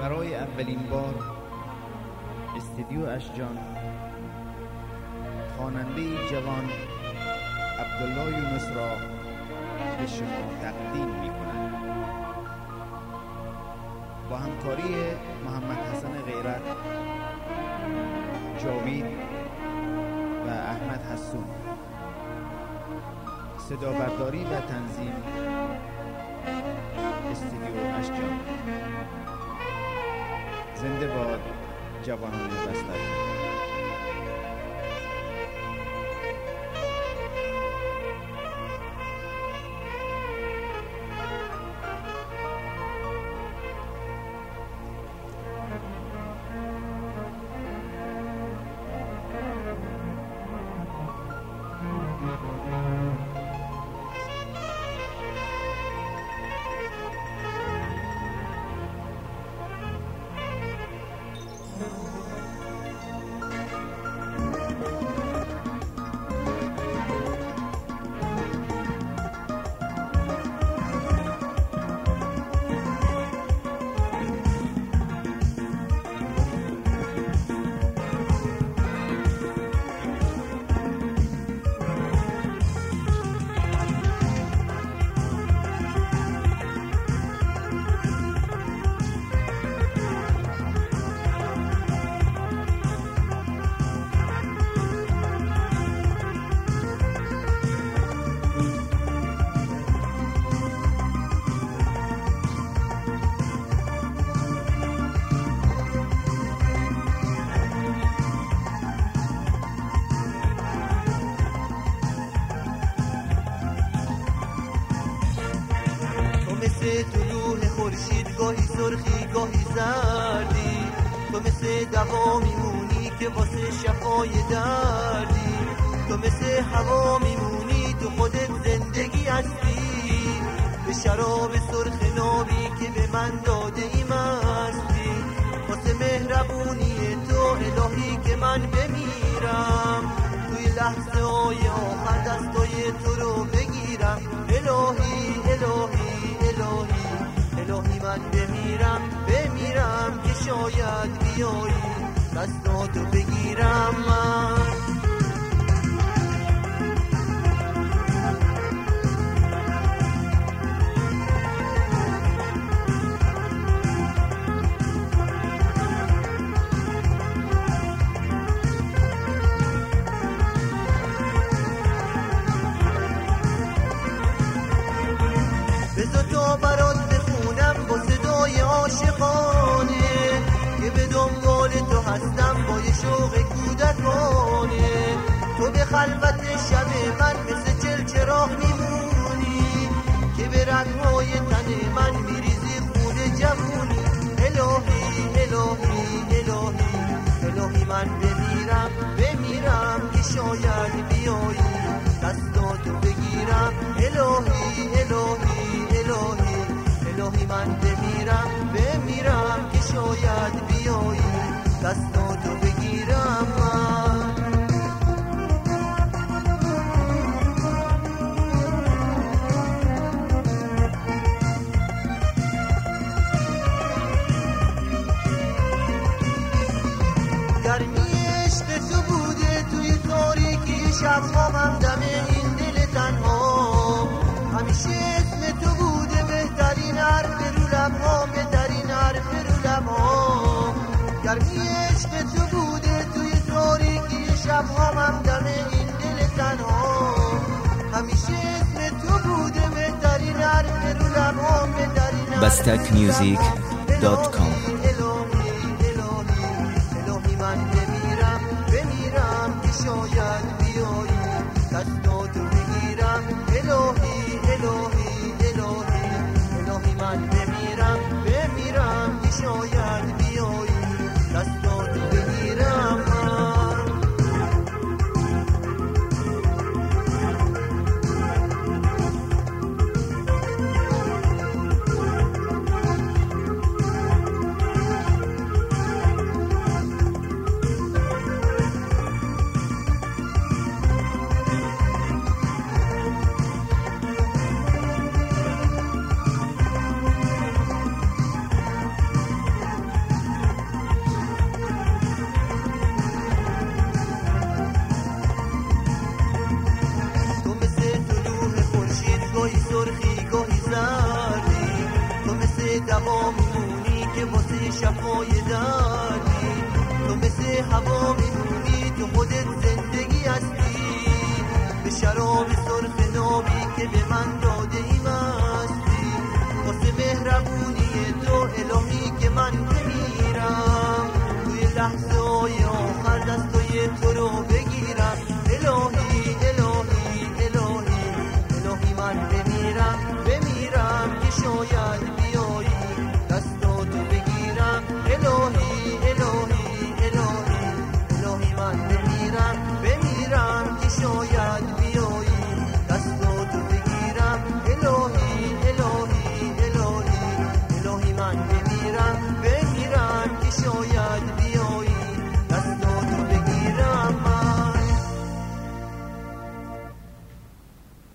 برای اولین بار استودیو اشجان خواننده جوان عبدالله یونس را به شما تقدیم می‌کند. با همکاری محمد حسن غیرت، جاوید و احمد حسون، صدا برداری و تنظیم استودیو اشجان. زنده باد جوانان بستری. طلوع خورشید گاهی سرخی گاهی زردی، تو مثل دوا میمونی که واسه شفای دردی، تو مثل هوا میمونی تو خودت زندگی هستی، به شراب سرخ نابی که به من داده ای مستی، واسه مهربونی تو الهی که من بمیرم، توی لحظه های آخر دستای تو رو بگیرم، الهی الهی الهی من بمیرم که شاید بیایی دستاتو بگیرم من. بذار تا برات بخونم با صدای عاشقانه که به دنبال تو هستم با یه شوق کودکانه، تو به خلوت شب من مثل چلچراغ میمونی که به رگ‌های تن من میریزی خون جوونی، الهی الهی الهی الهی من بمیرم که شاید بیایی دستاتو بگیرم، الهی الهی الهی من بمیرم که شاید بیایی دستاتو بگیرم من. گرمی عشق تو بوده توی تاریکی شب‌ها، من دم این دل تنها، همیشه اسم تو بوده بهترین حرف رو لب‌ها، بهترین حرف رو لب‌ها، گرمی عشق تو بوده توی تاریکی شب‌ها، من دم این دل تنها، همیشه اسم تو بوده بهترین حرف رو لب‌ها، بهترین حرف رو bastakmusic.com. بمیرم که شاید بیایی دستاتو بگیرم، الهی الهی الهی من بمیرم که شاید بیایی دستاتو بگیرم من. سرخی گاهی زردی، تو مثل دوا میمونی که واسه شفای دردی، تو مثل هوا میمونی تو خودت زندگی هستی، به شراب سرخ نابی که به من داده ای مستی، واسه مهربونی تو الهی که من بمیرم توی لحظه های